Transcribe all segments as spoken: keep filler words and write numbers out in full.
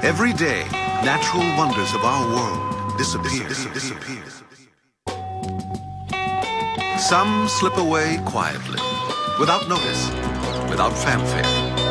Every day, natural wonders of our world disappear. disappear. Some slip away quietly, without notice, without fanfare.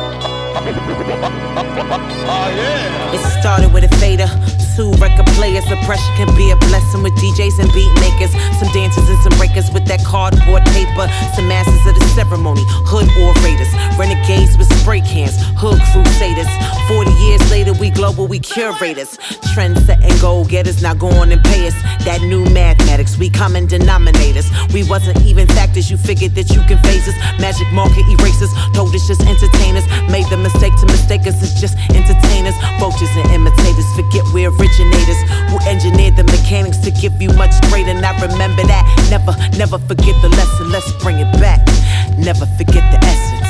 Oh, yeah. It started with a fader. Two record players, the pressure can be a blessing with D Js and beat makers. Some dancers and some breakers with that cardboard paper. Some masters of the ceremony, hood orators. Renegades with spray cans, hood crusaders. Forty years later, we global, we curators. Trend-setting go-getters, now go on and pay us. That new mathematics, we common denominators. We wasn't even factors, you figured that you can phase us. Magic market erasers, told us just entertainers. Made the mistake to mistake us, it's just entertainers. Vultures and imitators, forget we're originators who engineered the mechanics to give you much greater. Now remember that, never, never forget the lesson. Let's bring it back, never forget the essence.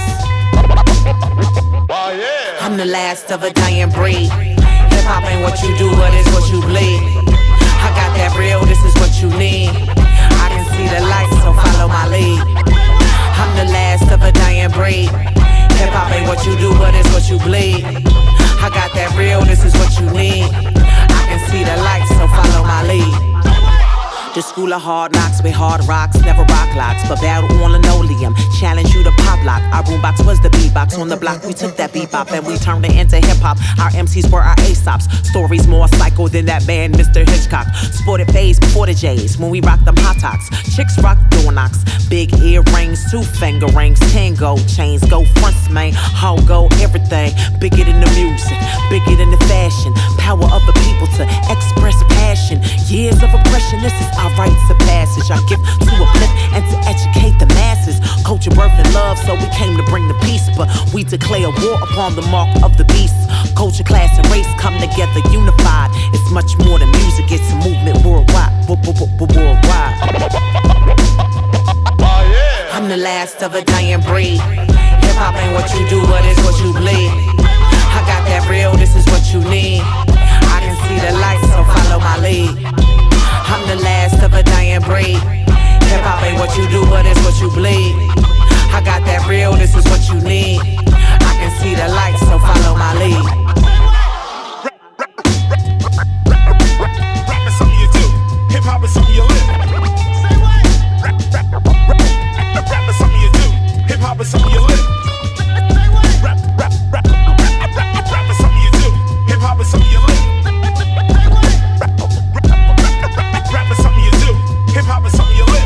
Oh, yeah. I'm the last of a dying breed. Hip-hop ain't what you do, but it's what you bleed. I got that real, this is what you need. I can see the light, so follow my lead. I'm the last of a dying breed. Hip-hop ain't what you do, but it's what you bleed. I got that real, this is what you need. I can see the light, so follow my lead. The school of hard knocks with hard rocks, never rock locks, but battle on linoleum. Challenge you to pop lock. Our boombox was the beatbox on the block. We took that bebop and we turned it into hip hop. Our M Cs were our Aesops. Stories more psycho than that man, Mister Hitchcock. Sported phase before the J's when we rocked them hot tops. Chicks rock door knocks, big earrings, two finger rings, ten gold chains, go fronts, man. How go everything, bigger than the music, bigger than the fashion. Power of the people to express passion. Years of oppression, this is our rites of passage. Our gift to uplift and to educate the masses. Culture, birth, and love, so we came to bring the peace. But we declare war upon the mark of the beast. Culture, class, and race come together unified. It's much more than music, it's a movement worldwide. Worldwide. Oh, yeah. I'm the last of a dying breed. Hip-hop ain't what you do, but it's what you bleed. I got that real, this is what you need. I can see the light, so follow my lead. I'm the last of a dying breed. Hip-hop ain't what you do, but it's what you bleed. I got that real, this is what you need. I can see the light, so follow my lead. Rap is something you do. Hip-hop is something you live. Rap, rap, rap, rap is something you do. Hip-hop is something you live. Rap, rap, rap, rap, rap, rap is something you do. Hip-hop is something you live. Rap is something you do. Hip-hop is something you live.